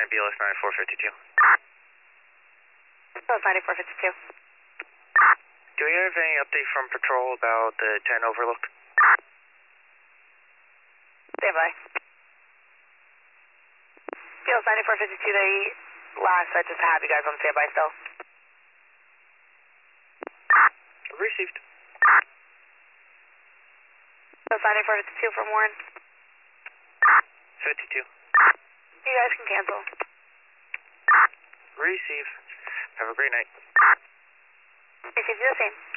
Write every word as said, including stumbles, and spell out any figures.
B L S ninety-four fifty-two. B L S ninety-four fifty-two. Do we have any update from patrol about the ten overlook? Stand by. B L S ninety-four fifty-two, they last said just to have you guys on standby still. Received. B L S ninety-four fifty-two from Warren. fifty-two. You guys can cancel. Receive. Have a great night. Receive, do the same.